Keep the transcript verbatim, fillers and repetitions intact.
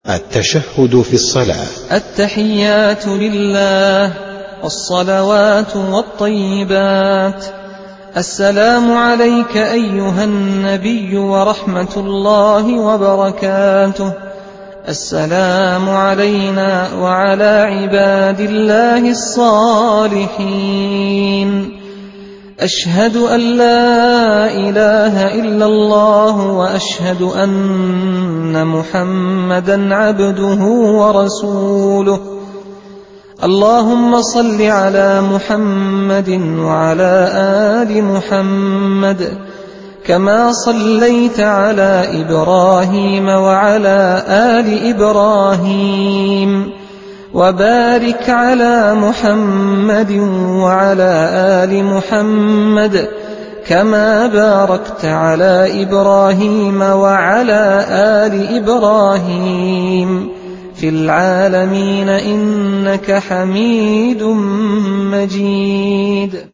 التشهد في الصلاة. التحيات لله والصلوات والطيبات. السلام عليك أيها النبي ورحمة الله وبركاته. السلام علينا وعلى عباد الله الصالحين. أشهد أن لا إله إلا الله وأشهد أن محمدا عبده ورسوله. اللهم صل على محمد وعلى آل محمد كما صليت على إبراهيم وعلى آل إبراهيم، وبارك على محمد وعلى آل محمد كما باركت على إبراهيم وعلى آل إبراهيم في العالمين إنك حميد مجيد.